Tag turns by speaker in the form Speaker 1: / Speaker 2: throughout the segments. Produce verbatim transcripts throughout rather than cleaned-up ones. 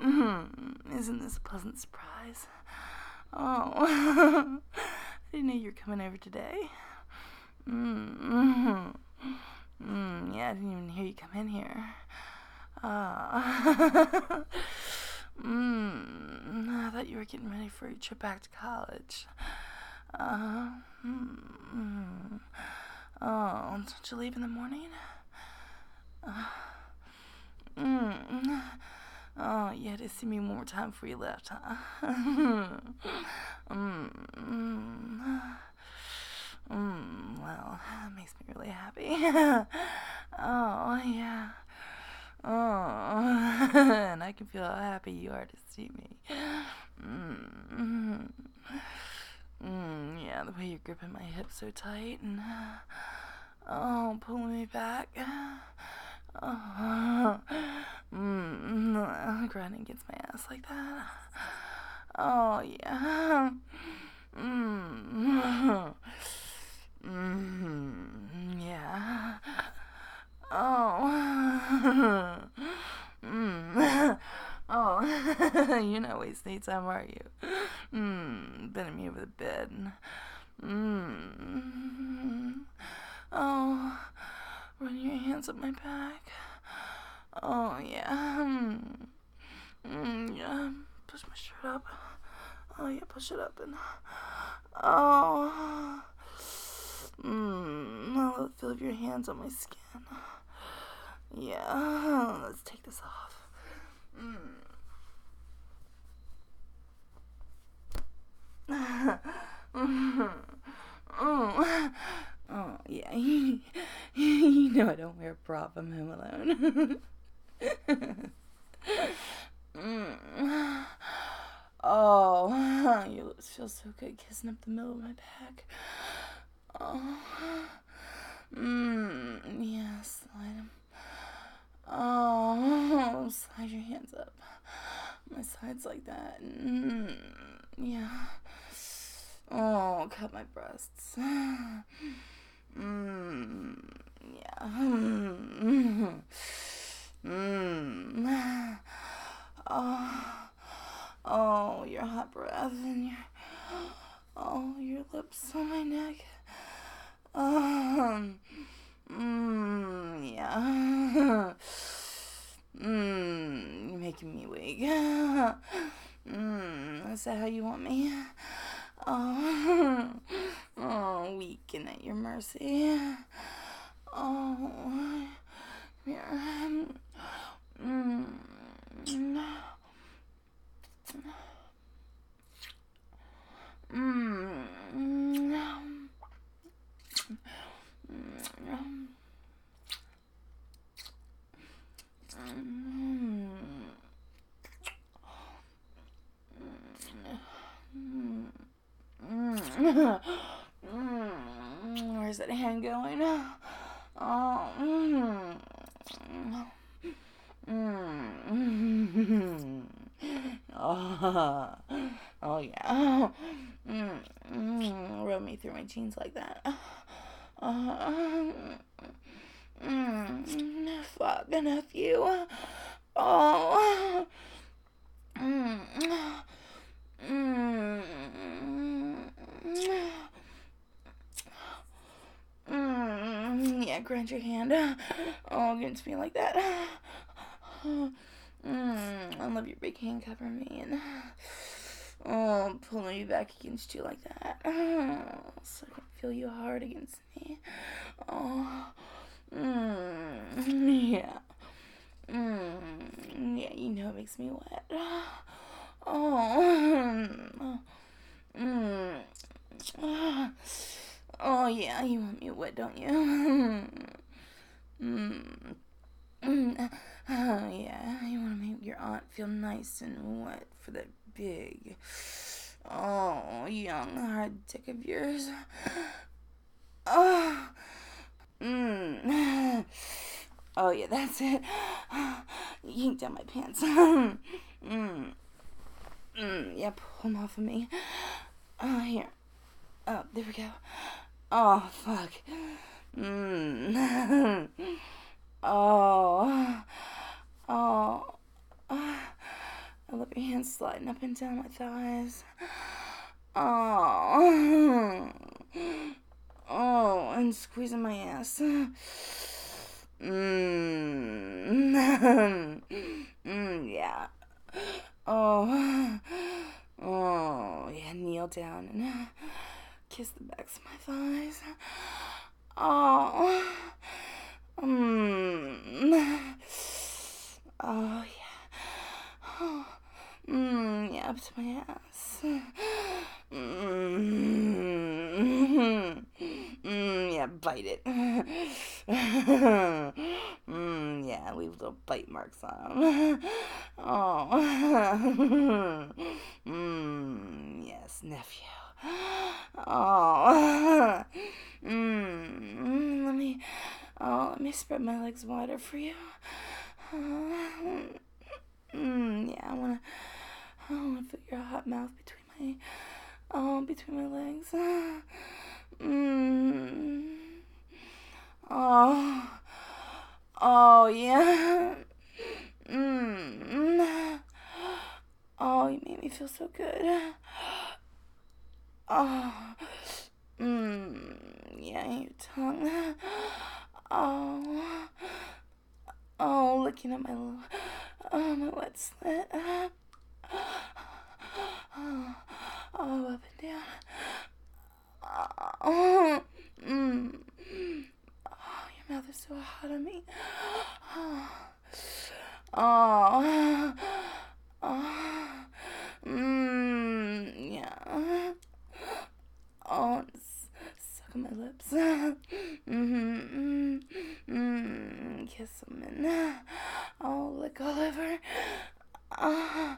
Speaker 1: Mm, isn't this a pleasant surprise? Oh, I didn't know you were coming over today. Mm, mm, yeah, I didn't even hear you come in here. Uh, mm, I thought you were getting ready for your trip back to college. Uh, mm, oh, don't you leave in the morning? Uh, mm, oh, you had to see me one more time before you left, huh? mm, mm, mm, well, that makes me really happy. oh, yeah. Oh, and I can feel how happy you are to see me. Mm, mm, yeah, the way you're gripping my hips so tight and oh, pulling me back. Oh, mm, grinding against my ass like that. Oh yeah. Mm, mm, yeah. Oh. mm. Oh, you're not wasting any time, are you? Mm, bending me over the bed. Mm. Oh, run your hands up my back. Oh, yeah. Mm, mm, yeah. Push my shirt up. Oh, yeah, push it up and. Oh. Mm, I love the feel of your hands on my skin. Yeah, let's take this off. Mm. oh. oh, yeah. You, you know I don't wear a bra if I'm home alone. mm. Oh, your lips feel so good kissing up the middle of my back. Oh, mm, yeah, slide them. Oh, slide your hands up my sides like that. Mm, yeah. Oh, cut my breasts. Mm, yeah. Mm, mm. Oh, oh, your hot breath and your oh, your lips on my neck. Um, mm, yeah. Mmm, you're making me weak. Mmm, is that how you want me? Oh, oh, weak and at your mercy. Oh, here. Mmm. Mmm. Where's that hand going? Oh, mm. Mm. Oh, oh yeah. Mm. Mm. Rub me through my jeans like that. Uh, mm. Fuck, enough you. Oh. Mm. Mm. Mm. Yeah, grind your hand oh, against me like that. Mm. I love your big hand covering me and oh, pulling me back against you like that. Oh, so I can feel you hard against me. Oh, mm. yeah. Mm. Yeah, you know it makes me wet. Oh. Mm. Oh, yeah, you want me wet, don't you? Mm. Mm. Oh, yeah, you want to make your aunt feel nice and wet for that big, oh, young, hard dick of yours. Oh. Mm. Oh, yeah, that's it. Yank down my pants. mm. Mm. Yeah, pull them off of me. Oh, here. Oh, there we go. Oh, fuck. Mm. oh. Oh. I love your hands sliding up and down my thighs. Oh. Oh, and squeezing my ass. Mmm. Mmm, yeah. Oh. Oh, yeah, kneel down and kiss the backs of my thighs. Oh. Mmm. Oh, yeah. Oh. Mmm, yeah, up to my ass. Mmm. Mmm, yeah, bite it. Mmm, yeah, leave little bite marks on them. Oh. Mmm, yes, nephew. Oh. Mmm, let me, oh, let me spread my legs wider for you. Mmm, yeah, I wanna, I wanna feel your hot mouth between my, oh, between my legs. Mmm. Oh. Oh, yeah. Mmm. Oh, you made me feel so good. Oh. Mmm. Yeah, your tongue. Oh. Oh, looking at my little, oh, my wet slit. Oh, oh, up and down. Oh, mm. Oh, your mouth is so hot on me. Oh, oh, oh. Mm, yeah. Oh, suck on my lips. Mm-hmm. Mm, kiss them and oh, lick all over. Oh,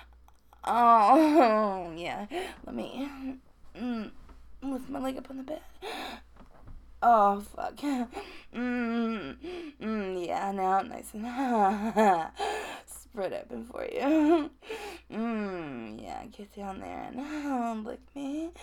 Speaker 1: oh, yeah. Let me mm, lift my leg up on the bed. Oh, fuck. Mm, mm, yeah, now nice and spread open for you. Mm, yeah, get down there and oh, lick me.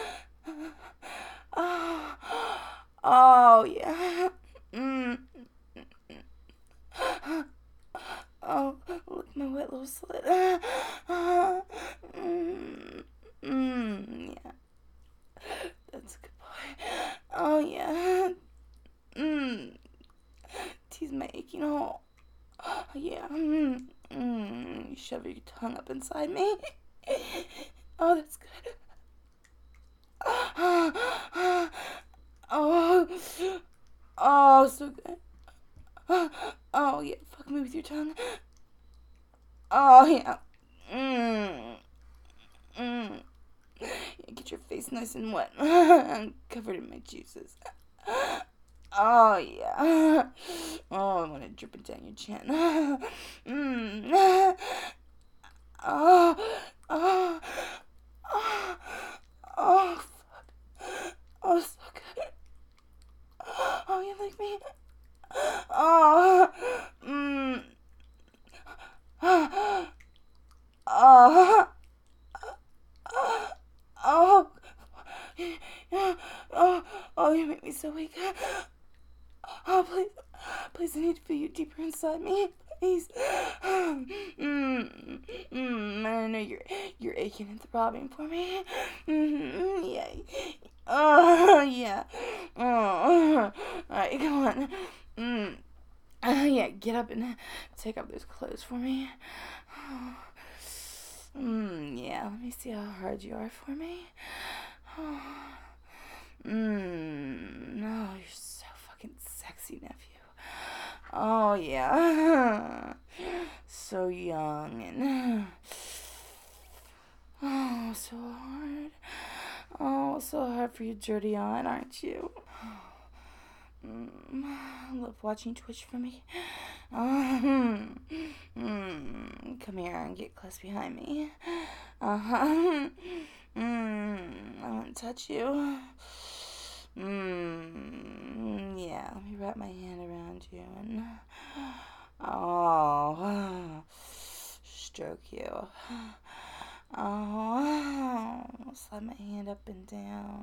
Speaker 1: Oh, oh, yeah. Mm. Oh, look, my wet little slit. Mm, mm, yeah. That's a good boy. Oh, yeah. Mm. Tease my aching hole. Oh, yeah. Mm, mm. You shove your tongue up inside me. Oh, that's good. Oh, oh, so good. Oh, yeah, fuck me with your tongue. Oh, yeah. Mm. Mm. Yeah, get your face nice and wet. I'm covered in my juices. Oh, yeah. Oh, I want to drip it down your chin. Mm. Oh, oh, oh, oh, fuck. Oh, so good. Oh, you like me? Oh, mm. Oh, oh, oh, oh, oh, you make me so weak. Oh, please, please, I need to feel you deeper inside me, please. Mm, mm, I know you're, you're aching and throbbing for me. Mm, yeah. Oh, yeah. Oh, all right, come on. Mm. Uh, yeah, get up and take off those clothes for me. Oh. Mm, yeah, let me see how hard you are for me. Oh. Mm, oh, you're so fucking sexy, nephew. Oh, yeah. So young and... Oh, so hard. Oh, so hard for you dirty on, aren't you? Mm, I love watching you twitch for me. Um, mm, come here and get close behind me. Uh-huh. Mm, I want to touch you. Mm, yeah, let me wrap my hand around you and... Oh, stroke you. Oh, slide my hand up and down.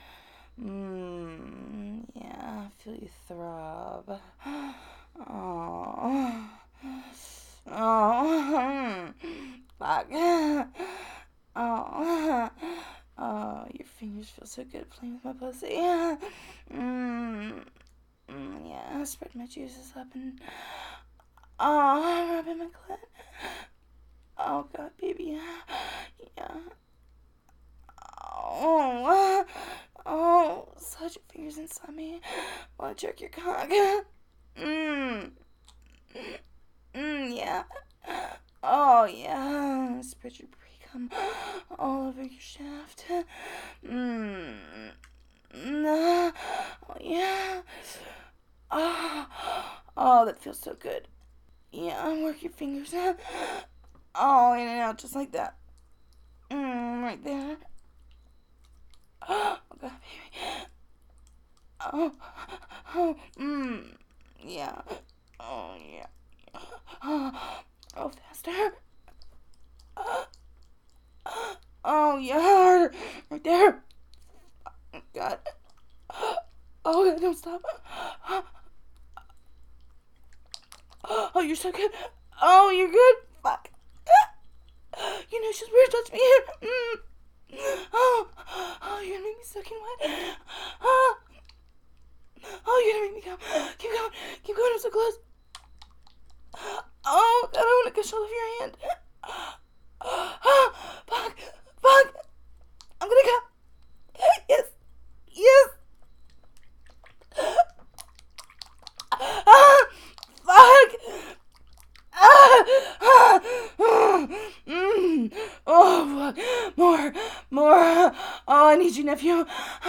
Speaker 1: Mmm, yeah, I feel you throb. Oh, oh, fuck. Oh, oh, your fingers feel so good playing with my pussy. Mm, mm, yeah, spread my juices up and oh, rubbing my clit. Oh god, baby. Yeah. Oh, oh, slide your fingers inside me while I jerk your cock. Mmm. Mmm, yeah. Oh, yeah. Spread your pre-cum all over your shaft. Mmm. Oh, yeah. Oh, oh, that feels so good. Yeah, work your fingers. Oh, in and out, just like that. Mmm, right there. Oh, God, baby. Oh, oh, mmm, yeah. Oh, yeah. Oh, oh, faster. Oh, yeah, right there. Oh, God. Oh, God, don't stop. Oh, you're so good. Oh, you're good. Fuck. You know, she's weird. Touch me here. Mm. Oh, oh, you're gonna make me soaking wet. Oh, oh, you're gonna make me go. Keep going. Keep going. I'm so close. Oh, God, I want to gush all over your hand. Oh, fuck. Fuck. I'm gonna go. Yes. Yes. Ah, fuck. Ah, ah, mm, oh, fuck. More, more. Oh, I need you, nephew.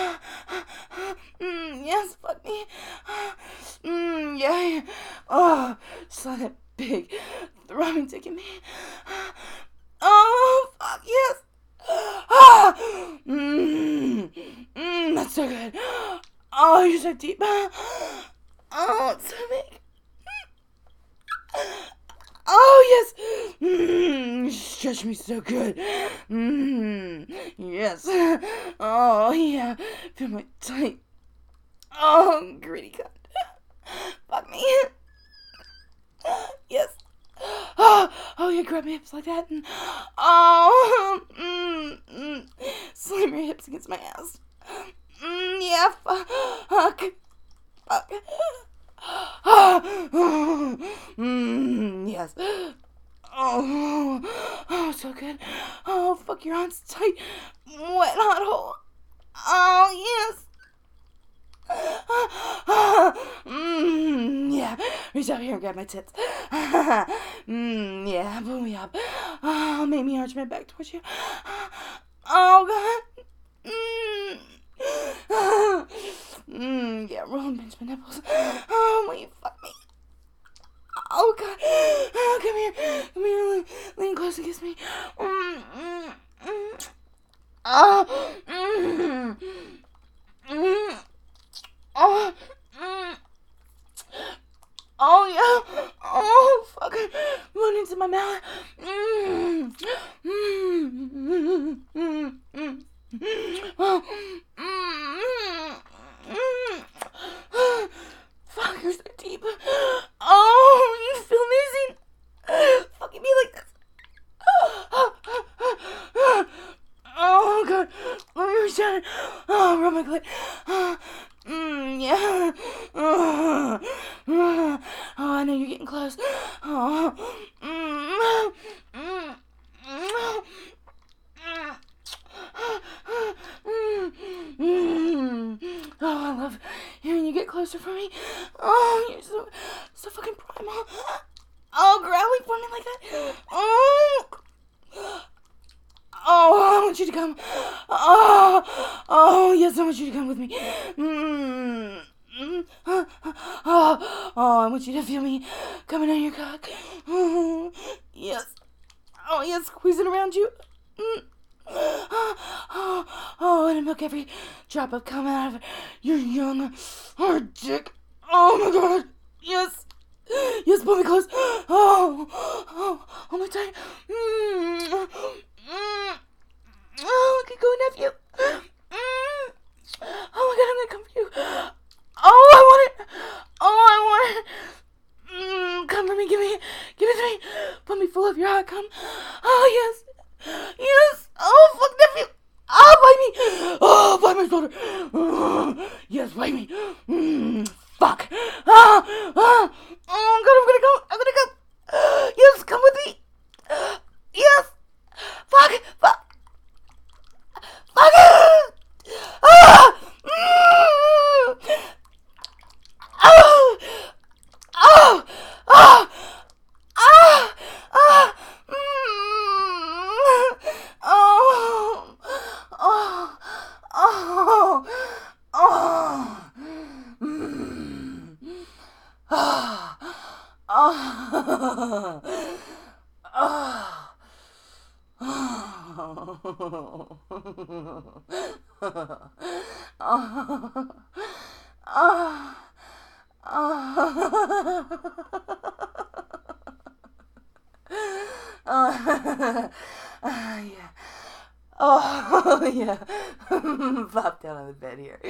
Speaker 1: Mm, yes, fuck me. Mm, yeah. Oh, saw that big throbbing dick in me. Oh, fuck, yes. Ah, mm, mm, that's so good. Oh, you're so deep. Oh, it's so big. Oh, yes. Mm, stretch me so good. Mm, yes. Oh, yeah. Feel my tight. Oh, gritty cunt. Fuck me. Yes. Oh, oh, yeah, grab my hips like that. And, oh, mm, mm, slam your hips against my ass. Mm, yeah, fuck. Fuck. Mm, yes. Oh, oh, so good. Oh, fuck, your arms tight, wet, hot hole. Oh, yes. Mm, yeah. Reach out here and grab my tits. Mm, yeah, pull me up. Oh, make me arch my back towards you. Oh, God. Mm. Mm, yeah, roll and pinch my nipples. Oh, will you fuck me? Oh, God. Oh, come here. Come here. Lean, lean close and kiss me. Mm, mm, mm. Oh, mm, mm. Oh, mm. Oh, yeah. Oh, fuck. Run into my mouth. Mm, mm, mm, mm, mm. Oh, mm, mm, mm. Fuck, you're so deep. Oh, you feel amazing. Fucking me like this. Oh, God. Let me reach out. Oh, rub my clit. Mm, yeah. Oh, oh, I know you're getting close. Oh, mm, mm, mm, mm. Oh, I love hearing you get closer for me. Oh, you're so, so fucking primal. Oh, growling for me like that. Oh, oh, I want you to come. Oh, oh, yes, I want you to come with me. Mm. Mm. Oh, oh, I want you to feel me coming on your cock. Oh, yes. Oh, yes, squeezing around you. Mm. Oh, oh, and milk every drop of cum out of your young hard dick. Oh my God. Yes. Yes, pull me close. Oh, oh, oh my tight. Mm, mm, oh, okay, go, nephew. Mm, oh my God, I'm gonna come for you. Oh, I want it. Oh, I want it. Mm, come for me, give me, give it to me. Put me full of your gotta come. Oh, yes. Yes. Oh, fuck, nephew. Oh, bite me. Oh, bite my shoulder. Oh, yes, bite me. Mm, fuck. Ah, ah. Oh, God, I'm gonna go. I'm gonna go. Yes, come with me. Yes. Fuck. Fuck. Fuck it. Ah. Mm. Oh. Oh. Oh. Ah! Ah! Mm. Oh! Oh! Oh! Oh! Mm. Ah! Oh! Oh! Oh! Oh! Oh, uh, yeah. Oh, yeah. Pop down on the bed here.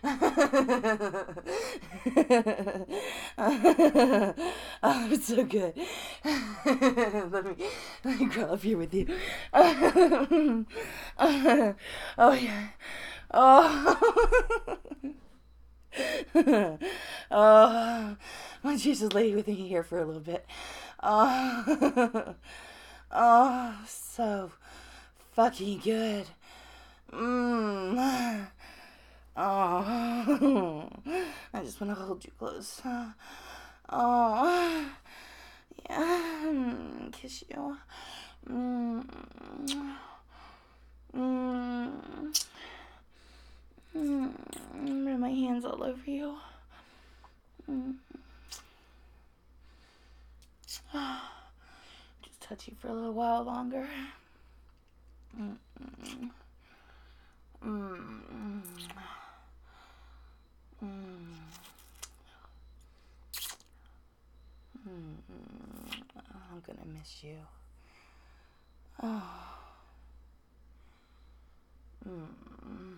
Speaker 1: Oh, it's so good. let me let me crawl up here with you. Oh, yeah. Oh. Oh, why don't you just lay with me here for a little bit? Oh, oh, so fucking good. Mmm. Oh, I just want to hold you close. Oh, yeah, kiss you. Mmm. Mmm. Mm, run my hands all over you. Mm. Just touch you for a little while longer. Mm. Mm. Mm. Mm. I'm gonna miss you. Oh. Mm.